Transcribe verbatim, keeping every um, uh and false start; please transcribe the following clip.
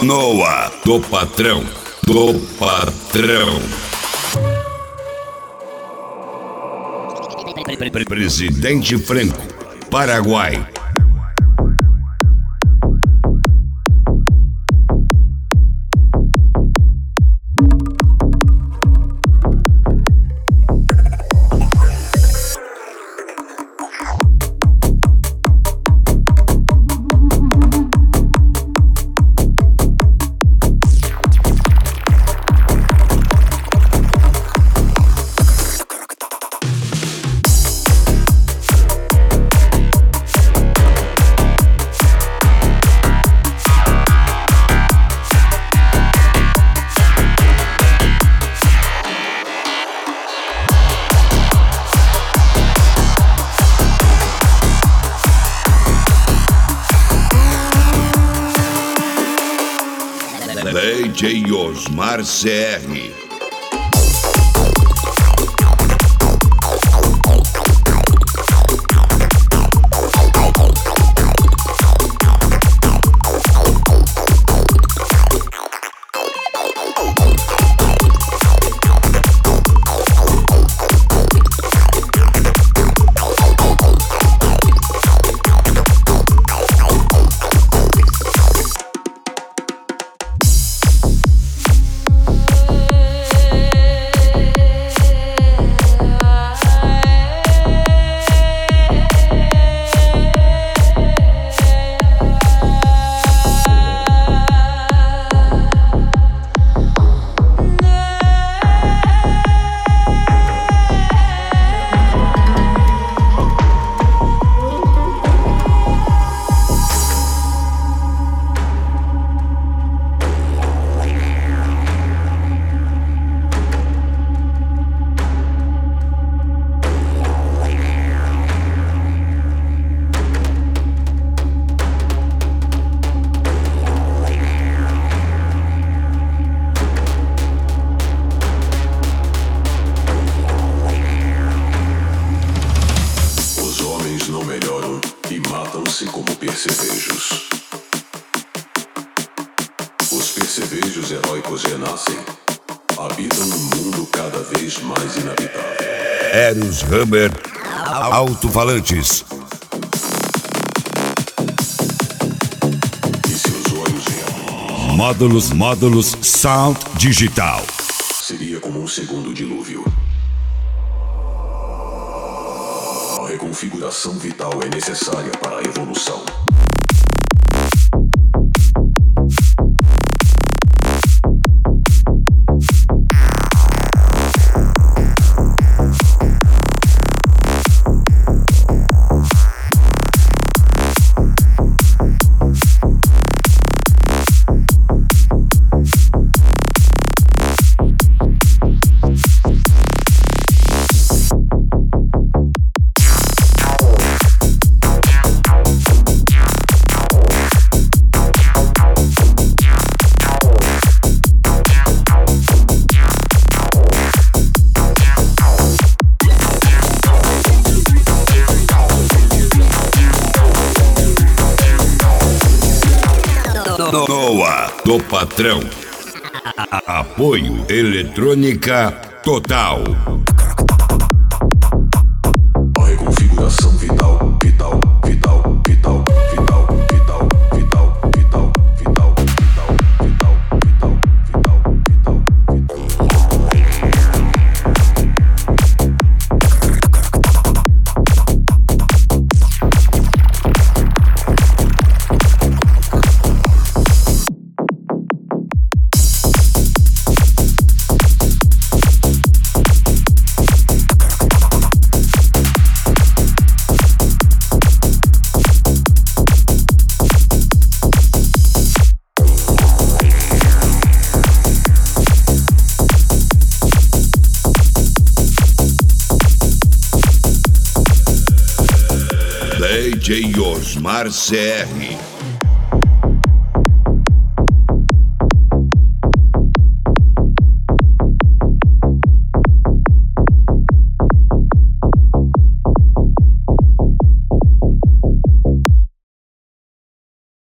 Noah, do patrão, do patrão. Presidente Franco, Paraguai. D J Osmar C R. Como percevejos. Os percevejos heróicos renascem, habitam um mundo cada vez mais inabitável. Eros Hammer Alto-falantes. E seus olhos veem. Módulos, módulos, sound digital. Seria como um segundo dilúvio. A reconfiguração vital é necessária para a evolução. Noah, do patrão. Apoio Eletrônica Total. A reconfiguração vital, vital, vital, vital, vital, vital, vital, vital, vital, vital, vital, vital, vital, D J Osmar C R.